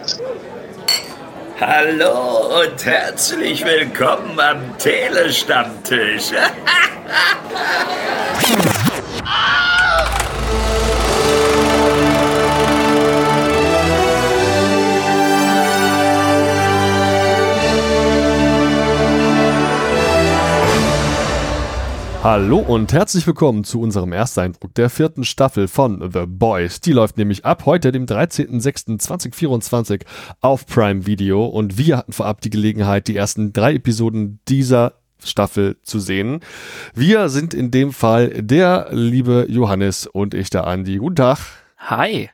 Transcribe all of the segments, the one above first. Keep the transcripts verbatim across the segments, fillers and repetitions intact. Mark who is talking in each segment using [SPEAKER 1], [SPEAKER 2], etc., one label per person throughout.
[SPEAKER 1] Hallo und herzlich willkommen am Telestammtisch.
[SPEAKER 2] Hallo und herzlich willkommen zu unserem Ersteindruck der vierten Staffel von The Boys. Die läuft nämlich ab heute, dem dreizehnten sechsten zweitausendvierundzwanzig auf Prime Video, und wir hatten vorab die Gelegenheit, die ersten drei Episoden dieser Staffel zu sehen. Wir sind in dem Fall der liebe Johannes und ich, der Andi. Guten Tag.
[SPEAKER 3] Hi.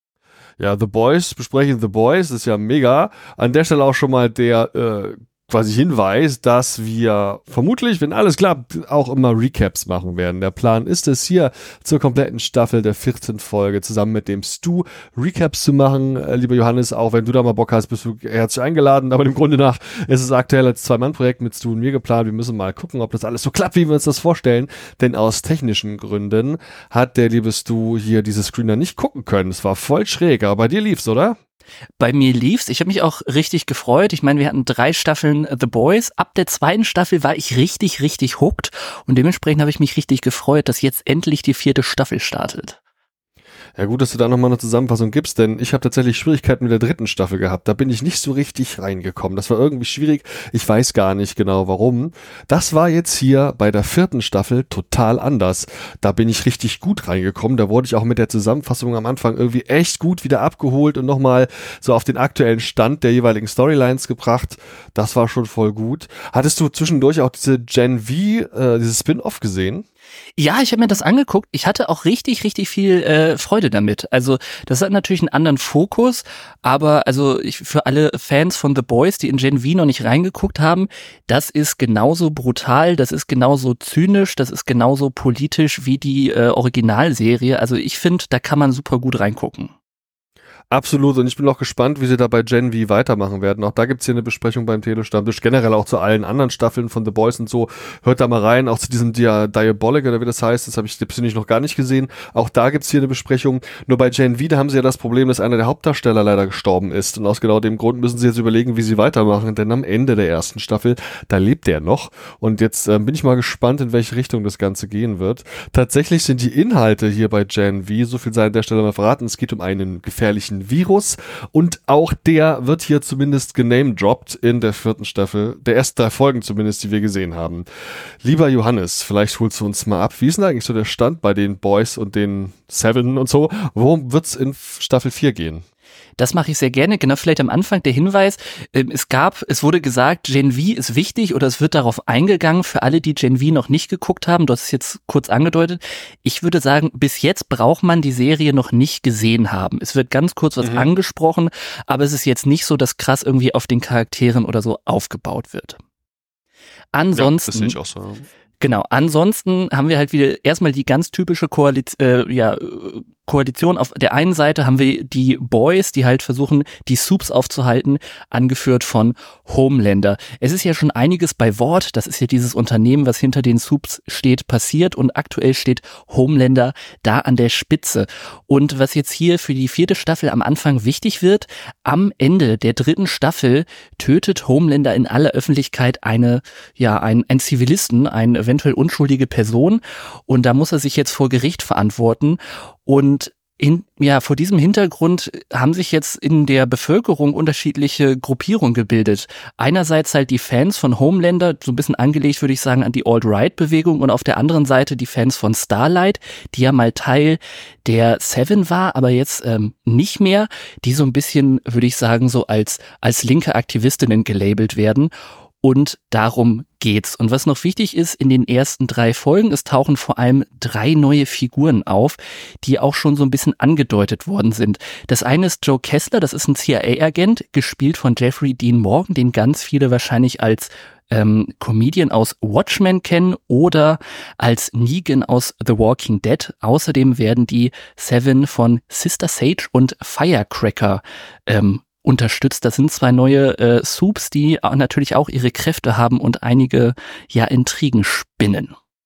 [SPEAKER 2] Ja, The Boys, besprechen The Boys, ist ja mega. An der Stelle auch schon mal der äh, quasi Hinweis, dass wir vermutlich, wenn alles klappt, auch immer Recaps machen werden. Der Plan ist es, hier zur kompletten Staffel der vierten Folge zusammen mit dem Stu Recaps zu machen. Äh, lieber Johannes, auch wenn du da mal Bock hast, bist du herzlich eingeladen. Aber im Grunde nach ist es aktuell als Zwei-Mann-Projekt mit Stu und mir geplant. Wir müssen mal gucken, ob das alles so klappt, wie wir uns das vorstellen. Denn aus technischen Gründen hat der liebe Stu hier diese Screener nicht gucken können. Es war voll schräg, aber bei dir lief's, oder?
[SPEAKER 3] Bei mir lief's. Ich habe mich auch richtig gefreut. Ich meine, wir hatten drei Staffeln The Boys. Ab der zweiten Staffel war ich richtig, richtig hooked. Und dementsprechend habe ich mich richtig gefreut, dass jetzt endlich die vierte Staffel startet.
[SPEAKER 2] Ja, gut, dass du da nochmal eine Zusammenfassung gibst, denn ich habe tatsächlich Schwierigkeiten mit der dritten Staffel gehabt. Da bin ich nicht so richtig reingekommen. Das war irgendwie schwierig. Ich weiß gar nicht genau warum. Das war jetzt hier bei der vierten Staffel total anders. Da bin ich richtig gut reingekommen. Da wurde ich auch mit der Zusammenfassung am Anfang irgendwie echt gut wieder abgeholt und nochmal so auf den aktuellen Stand der jeweiligen Storylines gebracht. Das war schon voll gut. Hattest du zwischendurch auch diese Gen V, äh, dieses Spin-Off gesehen?
[SPEAKER 3] Ja, ich habe mir das angeguckt. Ich hatte auch richtig, richtig viel äh, Freude damit. Also das hat natürlich einen anderen Fokus, aber also ich, für alle Fans von The Boys, die in Gen V noch nicht reingeguckt haben, das ist genauso brutal, das ist genauso zynisch, das ist genauso politisch wie die äh, Originalserie. Also ich finde, da kann man super gut reingucken.
[SPEAKER 2] Absolut, und ich bin auch gespannt, wie sie da bei Gen V weitermachen werden. Auch da gibt's hier eine Besprechung beim Telestammtisch, generell auch zu allen anderen Staffeln von The Boys und so. Hört da mal rein, auch zu diesem Dia- Diabolic, oder wie das heißt, das habe ich persönlich noch gar nicht gesehen. Auch da gibt's hier eine Besprechung. Nur bei Gen V, da haben sie ja das Problem, dass einer der Hauptdarsteller leider gestorben ist. Und aus genau dem Grund müssen sie jetzt überlegen, wie sie weitermachen, denn am Ende der ersten Staffel, da lebt er noch. Und jetzt äh, bin ich mal gespannt, in welche Richtung das Ganze gehen wird. Tatsächlich sind die Inhalte hier bei Gen V, so viel sei an der Stelle mal verraten, es geht um einen gefährlichen Virus, und auch der wird hier zumindest genamedroppt in der vierten Staffel, der ersten drei Folgen zumindest, die wir gesehen haben. Lieber Johannes, vielleicht holst du uns mal ab, wie ist denn eigentlich so der Stand bei den Boys und den Seven und so? Worum wird's in Staffel vier gehen?
[SPEAKER 3] Das mache ich sehr gerne. Genau, vielleicht am Anfang der Hinweis. Es gab, es wurde gesagt, Gen V ist wichtig, oder es wird darauf eingegangen für alle, die Gen V noch nicht geguckt haben. Du hast es jetzt kurz angedeutet. Ich würde sagen, bis jetzt braucht man die Serie noch nicht gesehen haben. Es wird ganz kurz was mhm. angesprochen, aber es ist jetzt nicht so, dass krass irgendwie auf den Charakteren oder so aufgebaut wird. Ansonsten. Ja, das sehe ich auch so. Genau, ansonsten haben wir halt wieder erstmal die ganz typische Koalition, äh, ja, Koalition. Auf der einen Seite haben wir die Boys, die halt versuchen, die Supes aufzuhalten, angeführt von Homelander. Es ist ja schon einiges bei Wort, das ist ja dieses Unternehmen, was hinter den Supes steht, passiert, und aktuell steht Homelander da an der Spitze. Und was jetzt hier für die vierte Staffel am Anfang wichtig wird, am Ende der dritten Staffel tötet Homelander in aller Öffentlichkeit eine, ja, ein, ein Zivilisten, eine eventuell unschuldige Person, und da muss er sich jetzt vor Gericht verantworten. Und in, ja, vor diesem Hintergrund haben sich jetzt in der Bevölkerung unterschiedliche Gruppierungen gebildet. Einerseits halt die Fans von Homelander, so ein bisschen angelegt, würde ich sagen, an die Alt-Right-Bewegung, und auf der anderen Seite die Fans von Starlight, die ja mal Teil der Seven war, aber jetzt ähm, nicht mehr, die so ein bisschen, würde ich sagen, so als, als linke Aktivistinnen gelabelt werden. Und darum geht's. Und was noch wichtig ist, in den ersten drei Folgen, es tauchen vor allem drei neue Figuren auf, die auch schon so ein bisschen angedeutet worden sind. Das eine ist Joe Kessler, das ist ein C I A-Agent, gespielt von Jeffrey Dean Morgan, den ganz viele wahrscheinlich als ähm, Comedian aus Watchmen kennen oder als Negan aus The Walking Dead. Außerdem werden die Seven von Sister Sage und Firecracker ähm, unterstützt. Das sind zwei neue äh, Supes, die natürlich auch ihre Kräfte haben und einige ja Intrigen spinnen.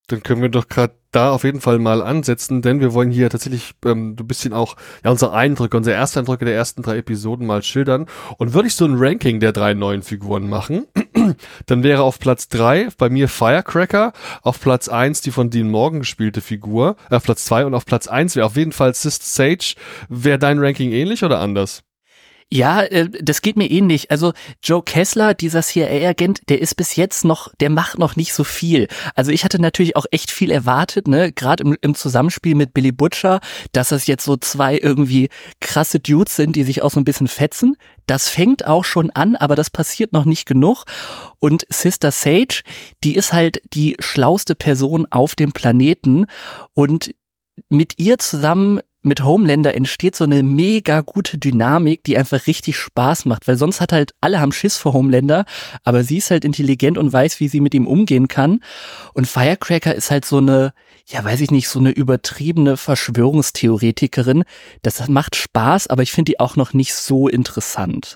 [SPEAKER 2] Dann können wir doch gerade da auf jeden Fall mal ansetzen, denn wir wollen hier tatsächlich ähm, ein bisschen auch ja unsere Eindrücke, unsere ersten Eindrücke der ersten drei Episoden mal schildern. Und würde ich so ein Ranking der drei neuen Figuren machen, dann wäre auf Platz drei bei mir Firecracker, auf Platz eins die von Dean Morgan gespielte Figur, äh, auf Platz zwei und auf Platz eins wäre auf jeden Fall Sister Sage. Wäre dein Ranking ähnlich oder anders?
[SPEAKER 3] Ja, äh, das geht mir ähnlich. Also Joe Kessler, dieser C I A-Agent, der ist bis jetzt noch, der macht noch nicht so viel. Also ich hatte natürlich auch echt viel erwartet, ne, gerade im, im Zusammenspiel mit Billy Butcher, dass das jetzt so zwei irgendwie krasse Dudes sind, die sich auch so ein bisschen fetzen. Das fängt auch schon an, aber das passiert noch nicht genug. Und Sister Sage, die ist halt die schlauste Person auf dem Planeten und mit ihr zusammen mit Homelander entsteht so eine mega gute Dynamik, die einfach richtig Spaß macht, weil sonst hat halt, alle haben Schiss vor Homelander, aber sie ist halt intelligent und weiß, wie sie mit ihm umgehen kann. Und Firecracker ist halt so eine, ja weiß ich nicht, so eine übertriebene Verschwörungstheoretikerin. Das macht Spaß, aber ich finde die auch noch nicht so interessant.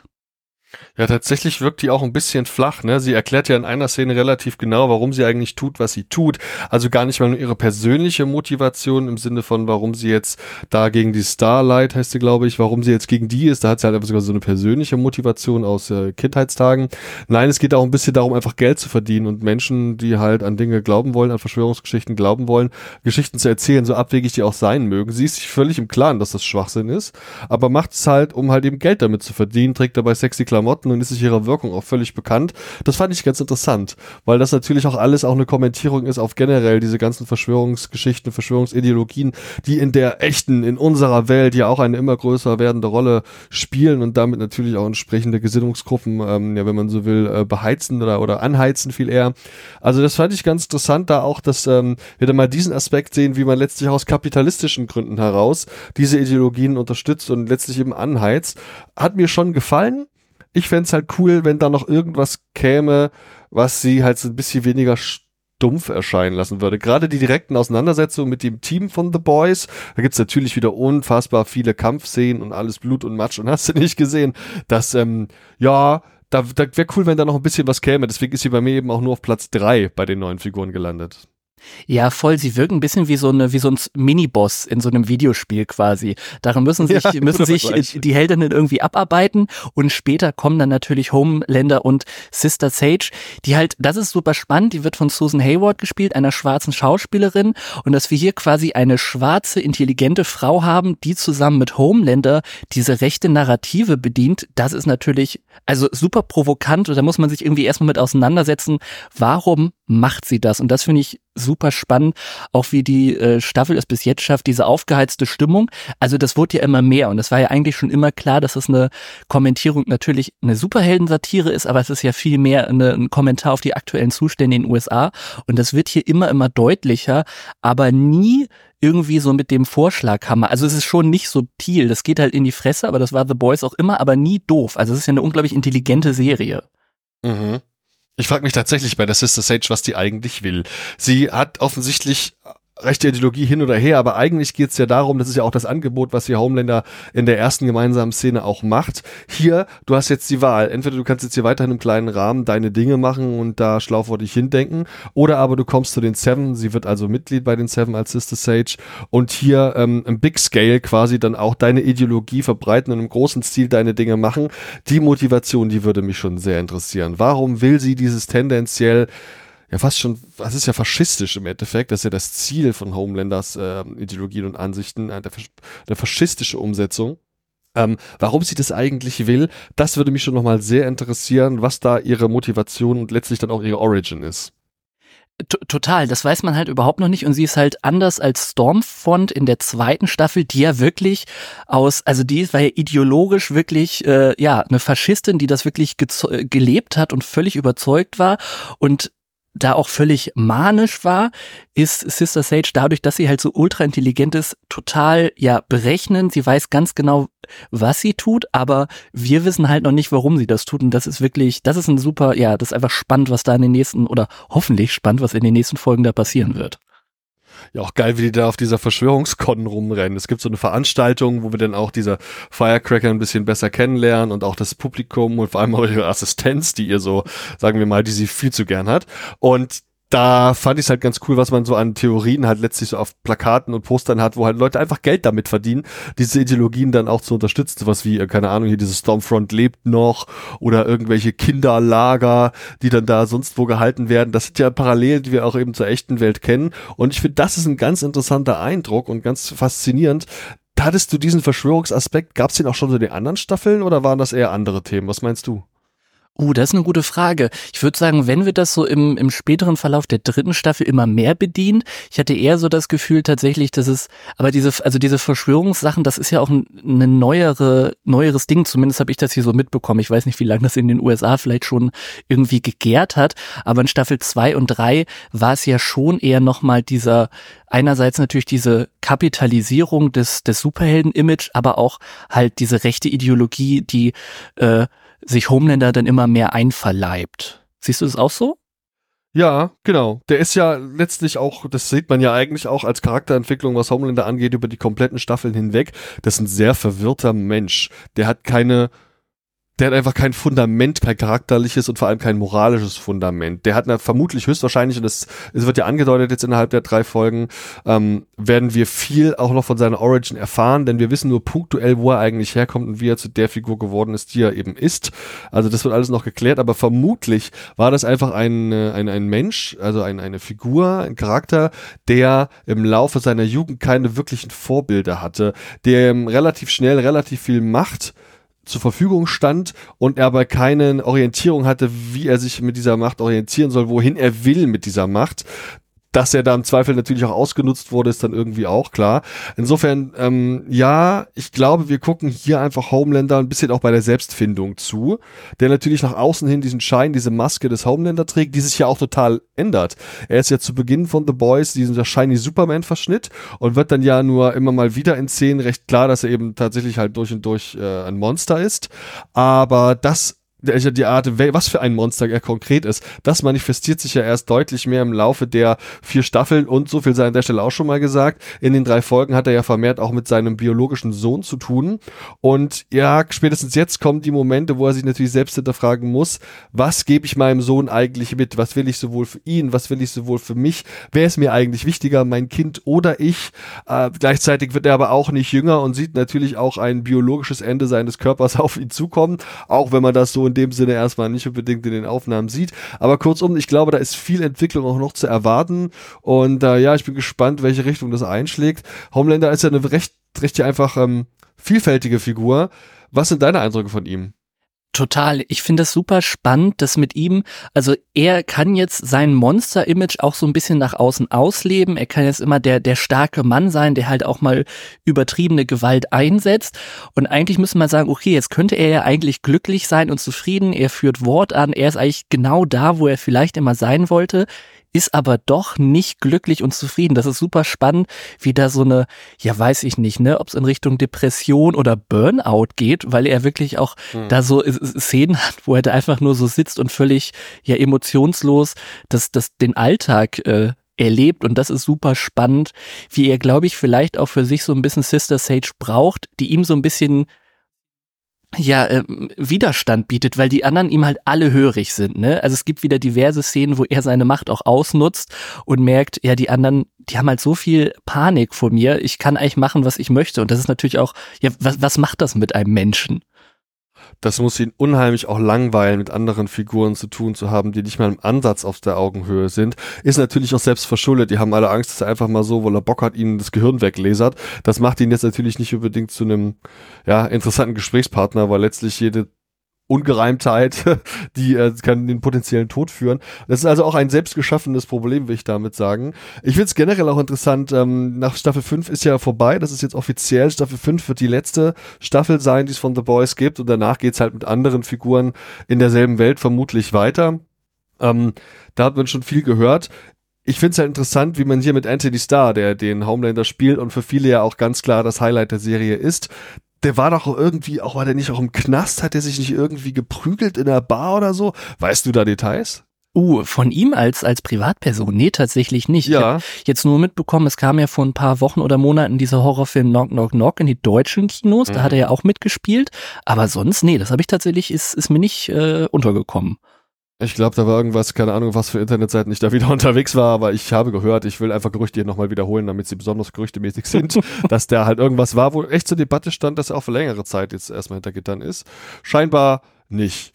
[SPEAKER 2] Ja, tatsächlich wirkt die auch ein bisschen flach, ne? Sie erklärt ja in einer Szene relativ genau, warum sie eigentlich tut, was sie tut. Also gar nicht mal nur ihre persönliche Motivation im Sinne von, warum sie jetzt da gegen die Starlight, heißt sie, glaube ich, warum sie jetzt gegen die ist. Da hat sie halt einfach sogar so eine persönliche Motivation aus äh, Kindheitstagen. Nein, es geht auch ein bisschen darum, einfach Geld zu verdienen und Menschen, die halt an Dinge glauben wollen, an Verschwörungsgeschichten glauben wollen, Geschichten zu erzählen, so abwegig die auch sein mögen. Sie ist sich völlig im Klaren, dass das Schwachsinn ist, aber macht es halt, um halt eben Geld damit zu verdienen, trägt dabei sexy Klamotten und ist sich ihrer Wirkung auch völlig bekannt. Das fand ich ganz interessant, weil das natürlich auch alles auch eine Kommentierung ist auf generell diese ganzen Verschwörungsgeschichten, Verschwörungsideologien, die in der echten, in unserer Welt ja auch eine immer größer werdende Rolle spielen und damit natürlich auch entsprechende Gesinnungsgruppen, ähm, ja, wenn man so will, äh, beheizen oder, oder anheizen viel eher. Also das fand ich ganz interessant, da auch, dass ähm, wir da mal diesen Aspekt sehen, wie man letztlich aus kapitalistischen Gründen heraus diese Ideologien unterstützt und letztlich eben anheizt. Hat mir schon gefallen. Ich fänd's halt cool, wenn da noch irgendwas käme, was sie halt so ein bisschen weniger stumpf erscheinen lassen würde. Gerade die direkten Auseinandersetzungen mit dem Team von The Boys, da gibt's natürlich wieder unfassbar viele Kampfszenen und alles Blut und Matsch und hast du nicht gesehen, dass, ähm, ja, da, da wäre cool, wenn da noch ein bisschen was käme. Deswegen ist sie bei mir eben auch nur auf Platz drei bei den neuen Figuren gelandet.
[SPEAKER 3] Ja, voll. Sie wirken ein bisschen wie so eine, wie so ein Miniboss in so einem Videospiel quasi. Daran müssen sich, ja, müssen sich die Heldinnen irgendwie abarbeiten und später kommen dann natürlich Homelander und Sister Sage, die halt, das ist super spannend, die wird von Susan Hayward gespielt, einer schwarzen Schauspielerin und dass wir hier quasi eine schwarze, intelligente Frau haben, die zusammen mit Homelander diese rechte Narrative bedient, das ist natürlich, also super provokant und da muss man sich irgendwie erstmal mit auseinandersetzen, warum macht sie das? Und das finde ich super spannend, auch wie die äh, Staffel es bis jetzt schafft, diese aufgeheizte Stimmung. Also das wurde ja immer mehr und es war ja eigentlich schon immer klar, dass es eine Kommentierung natürlich eine Superheldensatire ist, aber es ist ja viel mehr eine, ein Kommentar auf die aktuellen Zustände in den U S A und das wird hier immer, immer deutlicher, aber nie irgendwie so mit dem Vorschlaghammer. Also es ist schon nicht subtil, das geht halt in die Fresse, aber das war The Boys auch immer, aber nie doof. Also es ist ja eine unglaublich intelligente Serie.
[SPEAKER 2] Mhm. Ich frage mich tatsächlich bei der Sister Sage, was die eigentlich will. Sie hat offensichtlich rechte Ideologie hin oder her, aber eigentlich geht es ja darum, das ist ja auch das Angebot, was hier Homelander in der ersten gemeinsamen Szene auch macht. Hier, du hast jetzt die Wahl. Entweder du kannst jetzt hier weiterhin im kleinen Rahmen deine Dinge machen und da schlau vor dich hindenken, oder aber du kommst zu den Seven, sie wird also Mitglied bei den Seven als Sister Sage und hier ähm, im Big Scale quasi dann auch deine Ideologie verbreiten und im großen Stil deine Dinge machen. Die Motivation, die würde mich schon sehr interessieren. Warum will sie dieses tendenziell ja fast schon, das ist ja faschistisch im Endeffekt, das ist ja das Ziel von Homelanders äh, Ideologien und Ansichten, äh, der, der faschistische Umsetzung. Ähm, warum sie das eigentlich will, das würde mich schon nochmal sehr interessieren, was da ihre Motivation und letztlich dann auch ihre Origin ist.
[SPEAKER 3] T- Total, das weiß man halt überhaupt noch nicht und sie ist halt anders als Stormfront in der zweiten Staffel, die ja wirklich aus, also die war ja ideologisch wirklich, äh, ja, eine Faschistin, die das wirklich geze- gelebt hat und völlig überzeugt war und da auch völlig manisch war, ist Sister Sage dadurch, dass sie halt so ultra intelligent ist, total, ja, berechnend. Sie weiß ganz genau, was sie tut, aber wir wissen halt noch nicht, warum sie das tut. Und das ist wirklich, das ist ein super, ja, das ist einfach spannend, was da in den nächsten, oder hoffentlich spannend, was in den nächsten Folgen da passieren wird.
[SPEAKER 2] Ja, auch geil, wie die da auf dieser Verschwörungskon rumrennen. Es gibt so eine Veranstaltung, wo wir dann auch diese Firecracker ein bisschen besser kennenlernen und auch das Publikum und vor allem auch ihre Assistenz, die ihr so, sagen wir mal, die sie viel zu gern hat. Und da fand ich es halt ganz cool, was man so an Theorien halt letztlich so auf Plakaten und Postern hat, wo halt Leute einfach Geld damit verdienen, diese Ideologien dann auch zu unterstützen. Sowas wie, keine Ahnung, hier dieses Stormfront lebt noch oder irgendwelche Kinderlager, die dann da sonst wo gehalten werden. Das sind ja Parallelen, die wir auch eben zur echten Welt kennen. Und ich finde, das ist ein ganz interessanter Eindruck und ganz faszinierend. Hattest du diesen Verschwörungsaspekt, gab es den auch schon so in den anderen Staffeln oder waren das eher andere Themen? Was meinst du?
[SPEAKER 3] Uh, das ist eine gute Frage. Ich würde sagen, wenn wir das so im, im späteren Verlauf der dritten Staffel immer mehr bedient, ich hatte eher so das Gefühl tatsächlich, dass es, aber diese, also diese Verschwörungssachen, das ist ja auch ein eine neuere, neueres Ding, zumindest habe ich das hier so mitbekommen. Ich weiß nicht, wie lange das in den U S A vielleicht schon irgendwie gegärt hat, aber in Staffel zwei und drei war es ja schon eher nochmal dieser, einerseits natürlich diese Kapitalisierung des, des Superhelden-Image, aber auch halt diese rechte Ideologie, die, äh, sich Homelander dann immer mehr einverleibt. Siehst du das auch so?
[SPEAKER 2] Ja, genau. Der ist ja letztlich auch, das sieht man ja eigentlich auch als Charakterentwicklung, was Homelander angeht, über die kompletten Staffeln hinweg. Das ist ein sehr verwirrter Mensch. Der hat keine, der hat einfach kein Fundament, kein charakterliches und vor allem kein moralisches Fundament. Der hat na, vermutlich höchstwahrscheinlich, und das, es wird ja angedeutet jetzt innerhalb der drei Folgen, ähm, werden wir viel auch noch von seiner Origin erfahren, denn wir wissen nur punktuell, wo er eigentlich herkommt und wie er zu der Figur geworden ist, die er eben ist. Also das wird alles noch geklärt, aber vermutlich war das einfach ein, ein, ein Mensch, also ein, eine Figur, ein Charakter, der im Laufe seiner Jugend keine wirklichen Vorbilder hatte, der ähm, relativ schnell relativ viel Macht zur Verfügung stand und er aber keine Orientierung hatte, wie er sich mit dieser Macht orientieren soll, wohin er will mit dieser Macht. Dass er da im Zweifel natürlich auch ausgenutzt wurde, ist dann irgendwie auch klar. Insofern, ähm, ja, ich glaube, wir gucken hier einfach Homelander ein bisschen auch bei der Selbstfindung zu, der natürlich nach außen hin diesen Schein, diese Maske des Homelander trägt, die sich ja auch total ändert. Er ist ja zu Beginn von The Boys dieser shiny Superman-Verschnitt und wird dann ja nur immer mal wieder in Szenen recht klar, dass er eben tatsächlich halt durch und durch äh, ein Monster ist. Aber das die Art, was für ein Monster er konkret ist, das manifestiert sich ja erst deutlich mehr im Laufe der vier Staffeln und so viel sei an der Stelle auch schon mal gesagt, in den drei Folgen hat er ja vermehrt auch mit seinem biologischen Sohn zu tun und ja, spätestens jetzt kommen die Momente, wo er sich natürlich selbst hinterfragen muss, was gebe ich meinem Sohn eigentlich mit, was will ich sowohl für ihn, was will ich sowohl für mich, wer ist mir eigentlich wichtiger, mein Kind oder ich, äh, gleichzeitig wird er aber auch nicht jünger und sieht natürlich auch ein biologisches Ende seines Körpers auf ihn zukommen, auch wenn man das so in dem Sinne erstmal nicht unbedingt in den Aufnahmen sieht. Aber kurzum, ich glaube, da ist viel Entwicklung auch noch zu erwarten. Und äh, ja, ich bin gespannt, welche Richtung das einschlägt. Homelander ist ja eine recht, recht einfach ähm, vielfältige Figur. Was sind deine Eindrücke von ihm?
[SPEAKER 3] Total. Ich finde das super spannend, dass mit ihm, also er kann jetzt sein Monster-Image auch so ein bisschen nach außen ausleben. Er kann jetzt immer der, der starke Mann sein, der halt auch mal übertriebene Gewalt einsetzt. Und eigentlich müsste man sagen, okay, jetzt könnte er ja eigentlich glücklich sein und zufrieden. Er führt Wort an. Er ist eigentlich genau da, wo er vielleicht immer sein wollte, ist aber doch nicht glücklich und zufrieden. Das ist super spannend, wie da so eine, ja weiß ich nicht, ne, ob es in Richtung Depression oder Burnout geht, weil er wirklich auch hm. da so Szenen hat, wo er da einfach nur so sitzt und völlig ja emotionslos das, das den Alltag äh, erlebt und das ist super spannend, wie er, glaube ich, vielleicht auch für sich so ein bisschen Sister Sage braucht, die ihm so ein bisschen ja, äh, Widerstand bietet, weil die anderen ihm halt alle hörig sind, ne? Also es gibt wieder diverse Szenen, wo er seine Macht auch ausnutzt und merkt, ja, die anderen, die haben halt so viel Panik vor mir, ich kann eigentlich machen, was ich möchte. Und das ist natürlich auch, ja, was, was macht das mit einem Menschen?
[SPEAKER 2] Das muss ihn unheimlich auch langweilen, mit anderen Figuren zu tun zu haben, die nicht mal im Ansatz auf der Augenhöhe sind. Ist natürlich auch selbst verschuldet. Die haben alle Angst, dass er einfach mal so, weil er Bock hat, ihnen das Gehirn weglasert. Das macht ihn jetzt natürlich nicht unbedingt zu einem ja, interessanten Gesprächspartner, weil letztlich jede Ungereimtheit, die äh, kann den potenziellen Tod führen. Das ist also auch ein selbstgeschaffenes Problem, will ich damit sagen. Ich finde es generell auch interessant, ähm, nach Staffel fünf ist ja vorbei, das ist jetzt offiziell, Staffel fünf wird die letzte Staffel sein, die es von The Boys gibt und danach geht's halt mit anderen Figuren in derselben Welt vermutlich weiter. Ähm, da hat man schon viel gehört. Ich finde es halt interessant, wie man hier mit Anthony Starr, der den Homelander spielt und für viele ja auch ganz klar das Highlight der Serie ist, der war doch irgendwie, auch war der nicht auch im Knast, hat der sich nicht irgendwie geprügelt in der Bar oder so? Weißt du da Details?
[SPEAKER 3] Uh, von ihm als als Privatperson? Nee, tatsächlich nicht.
[SPEAKER 2] Ja.
[SPEAKER 3] Ich habe jetzt nur mitbekommen, es kam ja vor ein paar Wochen oder Monaten dieser Horrorfilm Knock Knock Knock in die deutschen Kinos, mhm. da hat er ja auch mitgespielt, aber sonst, nee, das habe ich tatsächlich, ist ist mir nicht äh, untergekommen.
[SPEAKER 2] Ich glaube, da war irgendwas, keine Ahnung, was für Internetseiten ich da wieder unterwegs war, aber ich habe gehört, ich will einfach Gerüchte hier nochmal wiederholen, damit sie besonders gerüchtemäßig sind, dass da halt irgendwas war, wo echt zur Debatte stand, dass er auch für längere Zeit jetzt erstmal hinter Gittern ist. Scheinbar nicht.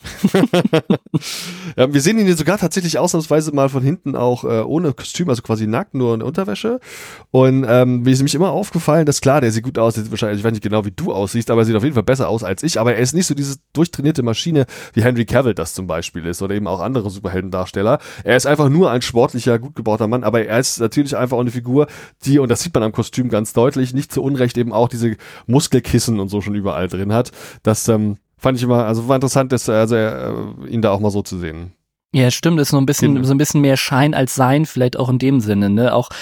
[SPEAKER 2] Ja, wir sehen ihn hier sogar tatsächlich ausnahmsweise mal von hinten auch äh, ohne Kostüm, also quasi nackt, nur in der Unterwäsche. Und ähm, mir ist nämlich immer aufgefallen, dass klar, der sieht gut aus, der sieht wahrscheinlich, ich weiß nicht genau, wie du aussiehst, aber er sieht auf jeden Fall besser aus als ich. Aber er ist nicht so diese durchtrainierte Maschine, wie Henry Cavill das zum Beispiel ist oder eben auch andere Superheldendarsteller. Er ist einfach nur ein sportlicher, gut gebauter Mann, aber er ist natürlich einfach auch eine Figur, die, und das sieht man am Kostüm ganz deutlich, nicht zu Unrecht eben auch diese Muskelkissen und so schon überall drin hat. Das ähm, fand ich immer, also war interessant, dass, also, äh, ihn da auch mal so zu sehen.
[SPEAKER 3] Ja, stimmt, ist so ein bisschen,
[SPEAKER 2] Genau.
[SPEAKER 3] so ein bisschen mehr Schein als Sein, vielleicht auch in dem Sinne, ne? Auch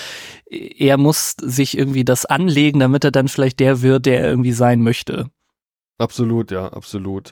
[SPEAKER 3] er muss sich irgendwie das anlegen, damit er dann vielleicht der wird, der er irgendwie sein möchte.
[SPEAKER 2] Absolut, ja, absolut.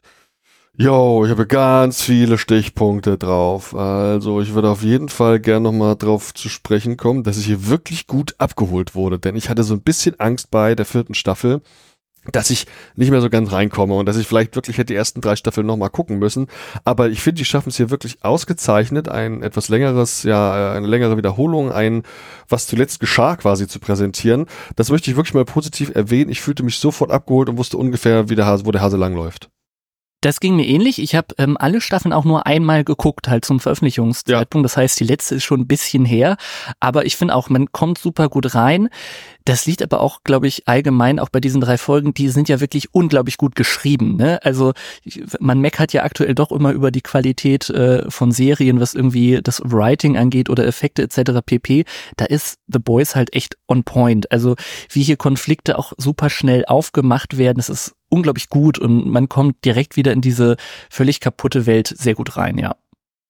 [SPEAKER 2] Jo, ich habe ganz viele Stichpunkte drauf. Also ich würde auf jeden Fall gern nochmal drauf zu sprechen kommen, dass ich hier wirklich gut abgeholt wurde, denn ich hatte so ein bisschen Angst bei der vierten Staffel, dass ich nicht mehr so ganz reinkomme und dass ich vielleicht wirklich hätte die ersten drei Staffeln nochmal gucken müssen. Aber ich finde, die schaffen es hier wirklich ausgezeichnet, ein etwas längeres, ja, eine längere Wiederholung, ein was zuletzt geschah quasi zu präsentieren. Das möchte ich wirklich mal positiv erwähnen. Ich fühlte mich sofort abgeholt und wusste ungefähr, wie der Hase, wo der Hase langläuft.
[SPEAKER 3] Das ging mir ähnlich. Ich habe ähm, alle Staffeln auch nur einmal geguckt, halt zum Veröffentlichungszeitpunkt. Ja. Das heißt, die letzte ist schon ein bisschen her. Aber ich finde auch, man kommt super gut rein. Das liegt aber auch, glaube ich, allgemein auch bei diesen drei Folgen, die sind ja wirklich unglaublich gut geschrieben. Ne? Also man meckert ja aktuell doch immer über die Qualität äh, von Serien, was irgendwie das Writing angeht oder Effekte et cetera pp. Da ist The Boys halt echt on point. Also wie hier Konflikte auch super schnell aufgemacht werden, das ist unglaublich gut und man kommt direkt wieder in diese völlig kaputte Welt sehr gut rein, ja.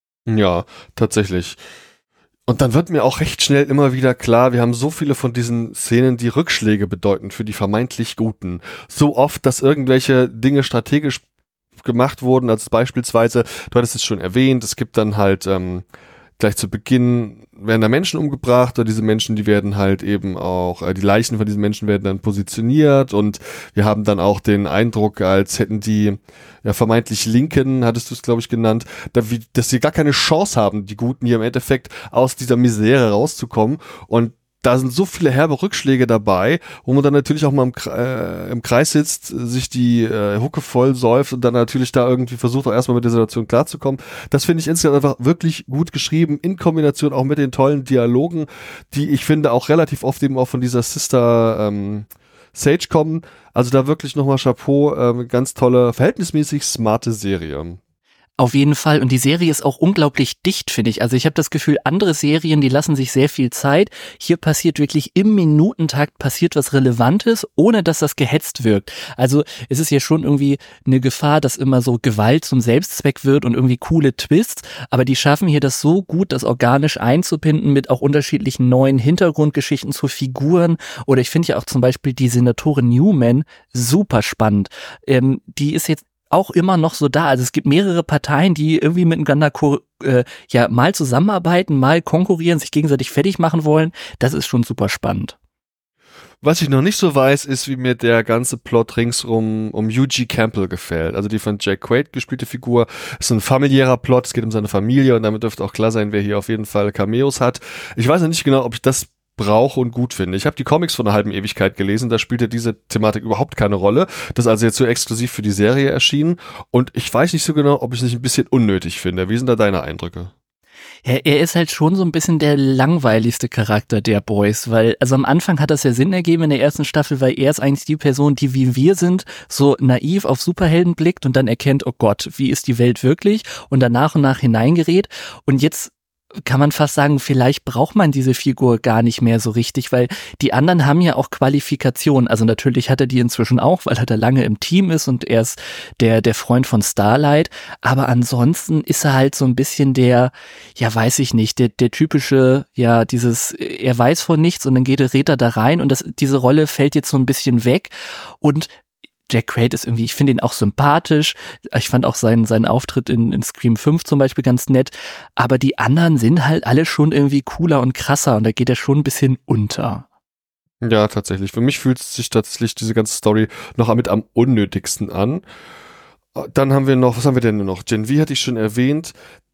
[SPEAKER 2] Ja, tatsächlich. Und dann wird mir auch recht schnell immer wieder klar, wir haben so viele von diesen Szenen, die Rückschläge bedeuten für die vermeintlich Guten. So oft, dass irgendwelche Dinge strategisch gemacht wurden, als beispielsweise, du hattest es schon erwähnt, es gibt dann halt ähm, gleich zu Beginn werden da Menschen umgebracht, oder diese Menschen, die werden halt eben auch, äh, die Leichen von diesen Menschen werden dann positioniert und wir haben dann auch den Eindruck, als hätten die ja vermeintlich Linken, hattest du es glaube ich genannt, da, wie, dass sie gar keine Chance haben, die Guten hier im Endeffekt aus dieser Misere rauszukommen, und da sind so viele herbe Rückschläge dabei, wo man dann natürlich auch mal im, äh, im Kreis sitzt, sich die äh, Hucke voll säuft und dann natürlich da irgendwie versucht, auch erstmal mit der Situation klarzukommen. Das finde ich insgesamt einfach wirklich gut geschrieben, in Kombination auch mit den tollen Dialogen, die ich finde auch relativ oft eben auch von dieser Sister ähm, Sage kommen. Also da wirklich nochmal Chapeau, ähm, ganz tolle, verhältnismäßig smarte Serie.
[SPEAKER 3] Auf jeden Fall. Und die Serie ist auch unglaublich dicht, finde ich. Also ich habe das Gefühl, andere Serien, die lassen sich sehr viel Zeit. Hier passiert wirklich im Minutentakt passiert was Relevantes, ohne dass das gehetzt wirkt. Also es ist ja schon irgendwie eine Gefahr, dass immer so Gewalt zum Selbstzweck wird und irgendwie coole Twists. Aber die schaffen hier das so gut, das organisch einzubinden mit auch unterschiedlichen neuen Hintergrundgeschichten zu Figuren. Oder ich finde ja auch zum Beispiel die Senatorin Newman super spannend. Ähm, die ist jetzt auch immer noch so da. Also es gibt mehrere Parteien, die irgendwie miteinander äh, ja mal zusammenarbeiten, mal konkurrieren, sich gegenseitig fertig machen wollen. Das ist schon super spannend.
[SPEAKER 2] Was ich noch nicht so weiß, ist, wie mir der ganze Plot ringsrum um Hugh G. Campbell gefällt. Also die von Jack Quaid gespielte Figur ist ein familiärer Plot. Es geht um seine Familie und damit dürfte auch klar sein, wer hier auf jeden Fall Cameos hat. Ich weiß noch nicht genau, ob ich das brauche und gut finde. Ich habe die Comics von einer halben Ewigkeit gelesen, da spielte diese Thematik überhaupt keine Rolle. Das ist also jetzt so exklusiv für die Serie erschienen und ich weiß nicht so genau, ob ich es nicht ein bisschen unnötig finde. Wie sind da deine Eindrücke?
[SPEAKER 3] Ja, er ist halt schon so ein bisschen der langweiligste Charakter der Boys, weil, also am Anfang hat das ja Sinn ergeben in der ersten Staffel, weil er ist eigentlich die Person, die wie wir sind, so naiv auf Superhelden blickt und dann erkennt, oh Gott, wie ist die Welt wirklich, und dann nach und nach hineingerät, und jetzt kann man fast sagen, vielleicht braucht man diese Figur gar nicht mehr so richtig, weil die anderen haben ja auch Qualifikationen. Also natürlich hat er die inzwischen auch, weil er da lange im Team ist und er ist der, der Freund von Starlight. Aber ansonsten ist er halt so ein bisschen der, ja weiß ich nicht, der, der typische, ja dieses, er weiß von nichts und dann geht der Räter da rein und das, diese Rolle fällt jetzt so ein bisschen weg. Und Jack Quaid ist irgendwie, ich finde ihn auch sympathisch. Ich fand auch seinen, seinen Auftritt in, in Scream fünf zum Beispiel ganz nett. Aber die anderen sind halt alle schon irgendwie cooler und krasser und da geht er schon ein bisschen unter.
[SPEAKER 2] Ja, tatsächlich. Für mich fühlt sich tatsächlich diese ganze Story noch mit am unnötigsten an. Dann haben wir noch, was haben wir denn noch? Gen V hatte ich schon erwähnt.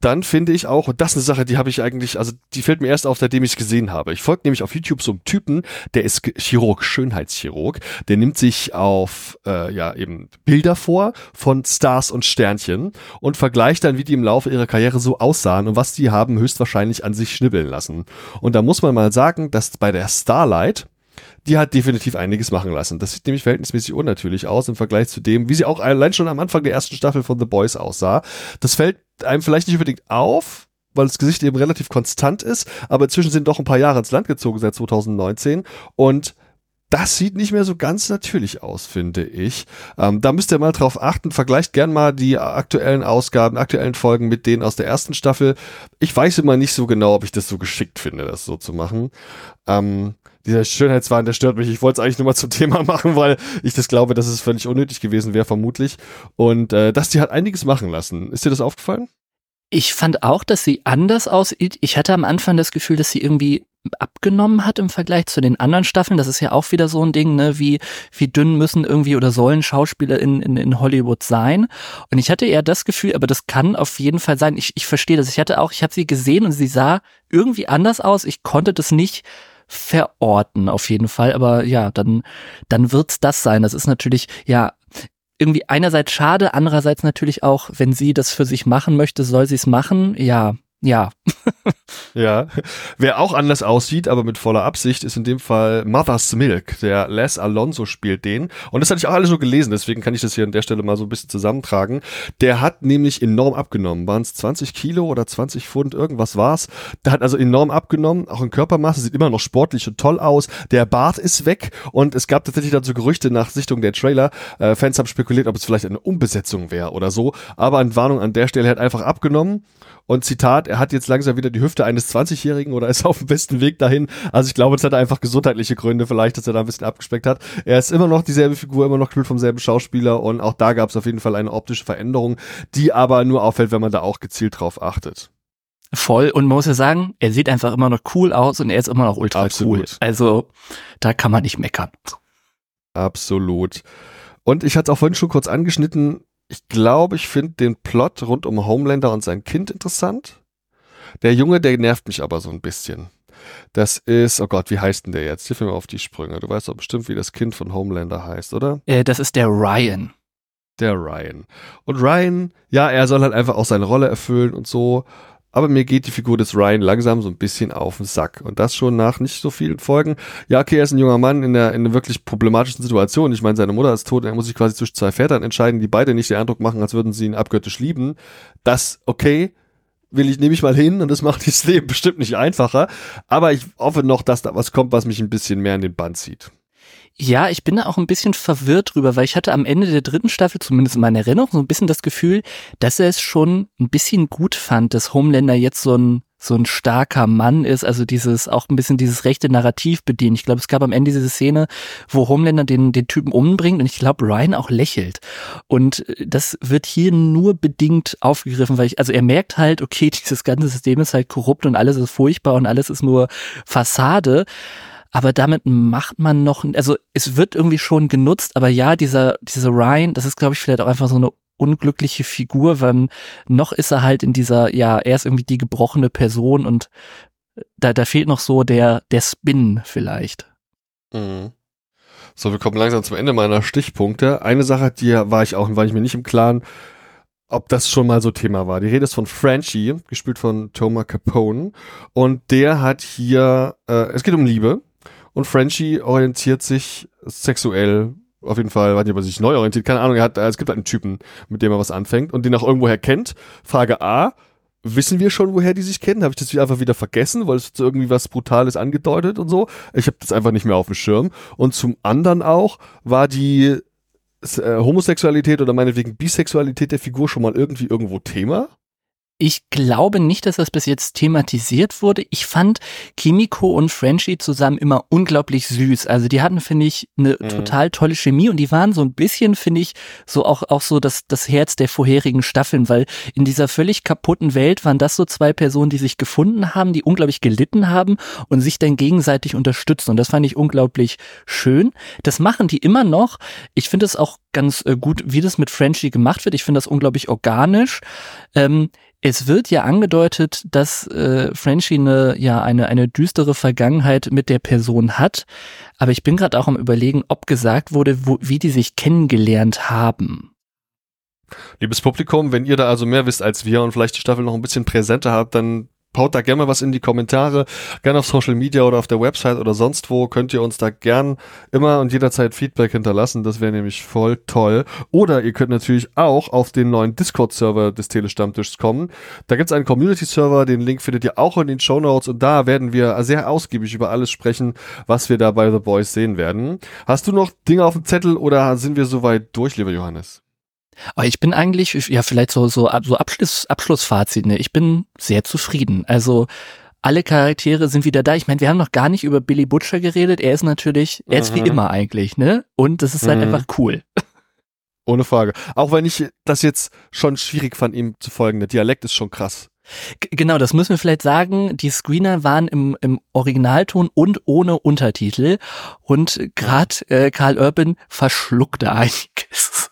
[SPEAKER 2] dann finde ich auch, und das ist eine Sache, die habe ich eigentlich, also die fällt mir erst auf, seitdem ich es gesehen habe. Ich folge nämlich auf YouTube so einem Typen, der ist Chirurg, Schönheitschirurg, der nimmt sich auf, äh, ja, eben Bilder vor von Stars und Sternchen und vergleicht dann, wie die im Laufe ihrer Karriere so aussahen und was die haben höchstwahrscheinlich an sich schnibbeln lassen. Und da muss man mal sagen, dass bei der Starlight, die hat definitiv einiges machen lassen. Das sieht nämlich verhältnismäßig unnatürlich aus im Vergleich zu dem, wie sie auch allein schon am Anfang der ersten Staffel von The Boys aussah. Das fällt einem vielleicht nicht unbedingt auf, weil das Gesicht eben relativ konstant ist, aber inzwischen sind doch ein paar Jahre ins Land gezogen seit zwanzig neunzehn und das sieht nicht mehr so ganz natürlich aus, finde ich. Ähm, da müsst ihr mal drauf achten. Vergleicht gern mal die aktuellen Ausgaben, aktuellen Folgen mit denen aus der ersten Staffel. Ich weiß immer nicht so genau, ob ich das so geschickt finde, das so zu machen. Ähm, dieser Schönheitswahn, der stört mich. Ich wollte es eigentlich nur mal zum Thema machen, weil ich das glaube, dass es völlig unnötig gewesen wäre, vermutlich. Und äh, dass die hat einiges machen lassen. Ist dir das aufgefallen?
[SPEAKER 3] Ich fand auch, dass sie anders aussieht. Ich hatte am Anfang das Gefühl, dass sie irgendwie abgenommen hat im Vergleich zu den anderen Staffeln. Das ist ja auch wieder so ein Ding, ne, wie, wie dünn müssen irgendwie oder sollen Schauspieler in, in, in Hollywood sein. Und ich hatte eher das Gefühl, aber das kann auf jeden Fall sein. Ich, ich verstehe das. Ich hatte auch, ich habe sie gesehen und sie sah irgendwie anders aus. Ich konnte das nicht verorten, auf jeden Fall. Aber ja, dann, dann wird's das sein. Das ist natürlich, ja, irgendwie einerseits schade, andererseits natürlich auch, wenn sie das für sich machen möchte, soll sie es machen. Ja, ja.
[SPEAKER 2] Ja, wer auch anders aussieht, aber mit voller Absicht, ist in dem Fall Mother's Milk. Der Les Alonso spielt den. Und das hatte ich auch alles so gelesen, deswegen kann ich das hier an der Stelle mal so ein bisschen zusammentragen. Der hat nämlich enorm abgenommen. Waren es zwanzig Kilo oder zwanzig Pfund, irgendwas war's. Der hat also enorm abgenommen, auch in Körpermasse, sieht immer noch sportlich und toll aus. Der Bart ist weg und es gab tatsächlich dazu Gerüchte nach Sichtung der Trailer. Äh, Fans haben spekuliert, ob es vielleicht eine Umbesetzung wäre oder so. Aber Entwarnung an der Stelle, er hat einfach abgenommen. Und Zitat, er hat jetzt langsam wieder die Hüfte eines zwanzigjährigen oder ist auf dem besten Weg dahin. Also ich glaube, es hat einfach gesundheitliche Gründe vielleicht, dass er da ein bisschen abgespeckt hat. Er ist immer noch dieselbe Figur, immer noch gespielt vom selben Schauspieler und auch da gab es auf jeden Fall eine optische Veränderung, die aber nur auffällt, wenn man da auch gezielt drauf achtet.
[SPEAKER 3] Voll, und man muss ja sagen, er sieht einfach immer noch cool aus und er ist immer noch ultra
[SPEAKER 2] Absolut.
[SPEAKER 3] cool. Also da kann man nicht meckern.
[SPEAKER 2] Absolut. Und ich hatte es auch vorhin schon kurz angeschnitten, ich glaube, ich finde den Plot rund um Homelander und sein Kind interessant. Der Junge, der nervt mich aber so ein bisschen. Das ist, oh Gott, wie heißt denn der jetzt? Hilf mir mal auf die Sprünge. Du weißt doch bestimmt, wie das Kind von Homelander heißt, oder?
[SPEAKER 3] Äh, das ist der Ryan.
[SPEAKER 2] Der Ryan. Und Ryan, ja, er soll halt einfach auch seine Rolle erfüllen und so. Aber mir geht die Figur des Ryan langsam so ein bisschen auf den Sack. Und das schon nach nicht so vielen Folgen. Ja, okay, er ist ein junger Mann in, der, in einer wirklich problematischen Situation. Ich meine, seine Mutter ist tot. Er muss sich quasi zwischen zwei Vätern entscheiden, die beide nicht den Eindruck machen, als würden sie ihn abgöttisch lieben. Das, okay, will ich, nehme ich mal hin. Und das macht das Leben bestimmt nicht einfacher. Aber ich hoffe noch, dass da was kommt, was mich ein bisschen mehr in den Bann zieht.
[SPEAKER 3] Ja, ich bin da auch ein bisschen verwirrt drüber, weil ich hatte am Ende der dritten Staffel, zumindest in meiner Erinnerung, so ein bisschen das Gefühl, dass er es schon ein bisschen gut fand, dass Homelander jetzt so ein so ein starker Mann ist, also dieses, auch ein bisschen dieses rechte Narrativ bedienen. Ich glaube, es gab am Ende diese Szene, wo Homelander den, den Typen umbringt und ich glaube, Ryan auch lächelt. Und das wird hier nur bedingt aufgegriffen, weil ich, also er merkt halt, okay, dieses ganze System ist halt korrupt und alles ist furchtbar und alles ist nur Fassade. Aber damit macht man noch, also es wird irgendwie schon genutzt, aber ja, dieser, dieser Ryan, das ist, glaube ich, vielleicht auch einfach so eine unglückliche Figur, weil noch ist er halt in dieser, ja, er ist irgendwie die gebrochene Person und da, da fehlt noch so der, der Spin vielleicht.
[SPEAKER 2] Mhm. So, wir kommen langsam zum Ende meiner Stichpunkte. Eine Sache, die war ich auch, war ich mir nicht im Klaren, ob das schon mal so Thema war. Die Rede ist von Frenchie, gespielt von Toma Capone, und der hat hier, äh, es geht um Liebe. Und Frenchie orientiert sich sexuell, auf jeden Fall, weiß nicht, ob er sich neu orientiert, keine Ahnung, er hat, es gibt halt einen Typen, mit dem er was anfängt und den auch irgendwoher kennt. Frage A, wissen wir schon, woher die sich kennen? Habe ich das einfach wieder vergessen, weil es so irgendwie was Brutales angedeutet und so? Ich habe das einfach nicht mehr auf dem Schirm. Und zum anderen auch, war die äh, Homosexualität oder meinetwegen Bisexualität der Figur schon mal irgendwie irgendwo Thema?
[SPEAKER 3] Ich glaube nicht, dass das bis jetzt thematisiert wurde. Ich fand Kimiko und Frenchie zusammen immer unglaublich süß. Also die hatten, finde ich, eine mhm. total tolle Chemie und die waren so ein bisschen, finde ich, so auch, auch so das, das Herz der vorherigen Staffeln, weil in dieser völlig kaputten Welt waren das so zwei Personen, die sich gefunden haben, die unglaublich gelitten haben und sich dann gegenseitig unterstützen. Und das fand ich unglaublich schön. Das machen die immer noch. Ich finde es auch ganz äh, gut, wie das mit Frenchie gemacht wird. Ich finde das unglaublich organisch. Ähm, Es wird ja angedeutet, dass äh, Frenchie eine, ja, eine, eine düstere Vergangenheit mit der Person hat. Aber ich bin gerade auch am Überlegen, ob gesagt wurde, wo, wie die sich kennengelernt haben.
[SPEAKER 2] Liebes Publikum, wenn ihr da also mehr wisst als wir und vielleicht die Staffel noch ein bisschen präsenter habt, dann haut da gerne mal was in die Kommentare, gerne auf Social Media oder auf der Website oder sonst wo, könnt ihr uns da gern immer und jederzeit Feedback hinterlassen, das wäre nämlich voll toll. Oder ihr könnt natürlich auch auf den neuen Discord-Server des Telestammtischs kommen. Da gibt es einen Community-Server, den Link findet ihr auch in den Shownotes und da werden wir sehr ausgiebig über alles sprechen, was wir da bei The Boys sehen werden. Hast du noch Dinge auf dem Zettel oder sind wir soweit durch, lieber Johannes?
[SPEAKER 3] Aber ich bin eigentlich, ja, vielleicht so, so, so Abschluss, Abschlussfazit, ne? Ich bin sehr zufrieden. Also, alle Charaktere sind wieder da. Ich meine, wir haben noch gar nicht über Billy Butcher geredet. Er ist natürlich, er ist mhm. wie immer eigentlich, ne? Und das ist halt mhm. einfach cool.
[SPEAKER 2] Ohne Frage. Auch wenn ich das jetzt schon schwierig fand, ihm zu folgen. Der Dialekt ist schon krass.
[SPEAKER 3] G- genau, das müssen wir vielleicht sagen. Die Screener waren im, im Originalton und ohne Untertitel. Und gerade äh, Karl Urban verschluckte einiges.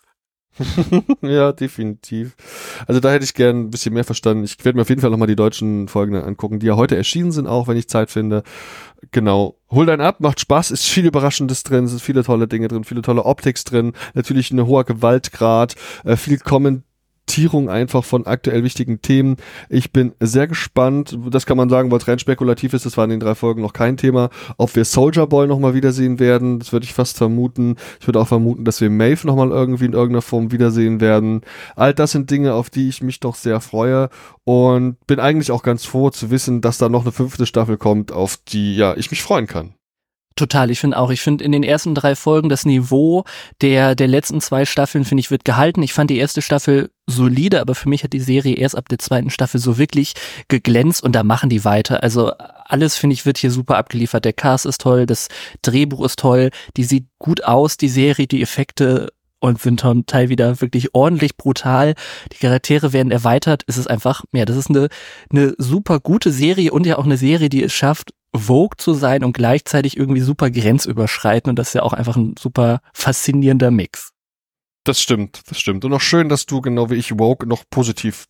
[SPEAKER 2] Ja, definitiv. Also da hätte ich gern ein bisschen mehr verstanden. Ich werde mir auf jeden Fall nochmal die deutschen Folgen angucken, die ja heute erschienen sind, auch wenn ich Zeit finde. Genau. Hol deinen ab, macht Spaß, ist viel Überraschendes drin, es sind viele tolle Dinge drin, viele tolle Optics drin, natürlich ein hoher Gewaltgrad, äh, viel Kommentar einfach von aktuell wichtigen Themen. Ich bin sehr gespannt, das kann man sagen, weil es rein spekulativ ist, das war in den drei Folgen noch kein Thema, ob wir Soulja Boy nochmal wiedersehen werden, das würde ich fast vermuten. Ich würde auch vermuten, dass wir Maeve nochmal irgendwie in irgendeiner Form wiedersehen werden. All das sind Dinge, auf die ich mich doch sehr freue und bin eigentlich auch ganz froh zu wissen, dass da noch eine fünfte Staffel kommt, auf die ja ich mich freuen kann.
[SPEAKER 3] Total, ich finde auch, ich finde in den ersten drei Folgen das Niveau der der letzten zwei Staffeln, finde ich, wird gehalten. Ich fand die erste Staffel solide, aber für mich hat die Serie erst ab der zweiten Staffel so wirklich geglänzt und da machen die weiter. Also alles, finde ich, wird hier super abgeliefert. Der Cast ist toll, das Drehbuch ist toll, die sieht gut aus, die Serie, die Effekte und sind zum Teil wieder wirklich ordentlich brutal. Die Charaktere werden erweitert. Es ist einfach, ja, das ist eine, eine super gute Serie und ja auch eine Serie, die es schafft, Vogue zu sein und gleichzeitig irgendwie super grenzüberschreitend und das ist ja auch einfach ein super faszinierender Mix.
[SPEAKER 2] Das stimmt, das stimmt. Und auch schön, dass du genau wie ich Woke noch positiv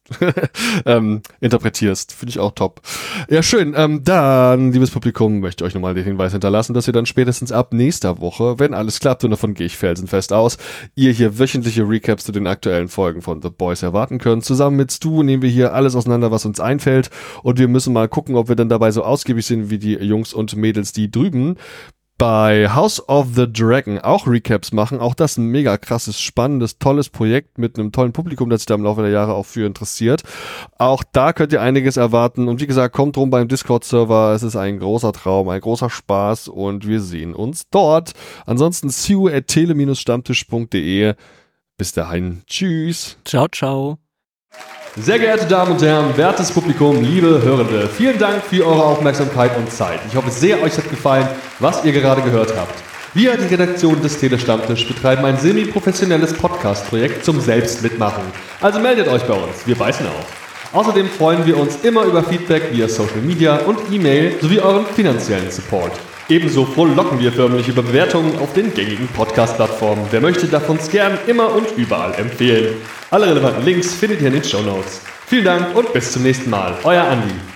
[SPEAKER 2] ähm, interpretierst. Finde ich auch top. Ja, schön. Ähm, dann, liebes Publikum, möchte ich euch nochmal den Hinweis hinterlassen, dass ihr dann spätestens ab nächster Woche, wenn alles klappt, und davon gehe ich felsenfest aus, ihr hier wöchentliche Recaps zu den aktuellen Folgen von The Boys erwarten könnt. Zusammen mit Stu nehmen wir hier alles auseinander, was uns einfällt. Und wir müssen mal gucken, ob wir dann dabei so ausgiebig sind wie die Jungs und Mädels, die drüben bei House of the Dragon auch Recaps machen. Auch das ein mega krasses, spannendes, tolles Projekt mit einem tollen Publikum, das sich da im Laufe der Jahre auch für interessiert. Auch da könnt ihr einiges erwarten. Und wie gesagt, kommt rum beim Discord-Server. Es ist ein großer Traum, ein großer Spaß und wir sehen uns dort. Ansonsten see you at tele stammtisch punkt de. Bis dahin. Tschüss.
[SPEAKER 3] Ciao, ciao.
[SPEAKER 2] Sehr geehrte Damen und Herren, wertes Publikum, liebe Hörende, vielen Dank für eure Aufmerksamkeit und Zeit. Ich hoffe sehr, euch hat gefallen, was ihr gerade gehört habt. Wir, die Redaktion des Telestammtisch, betreiben ein semi-professionelles Podcast-Projekt zum Selbstmitmachen. Also meldet euch bei uns, wir beißen auf. Außerdem freuen wir uns immer über Feedback via Social Media und E-Mail sowie euren finanziellen Support. Ebenso frohlocken wir förmlich über Bewertungen auf den gängigen Podcast-Plattformen. Wer möchte, darf uns gern immer und überall empfehlen. Alle relevanten Links findet ihr in den Shownotes. Vielen Dank und bis zum nächsten Mal. Euer Andi.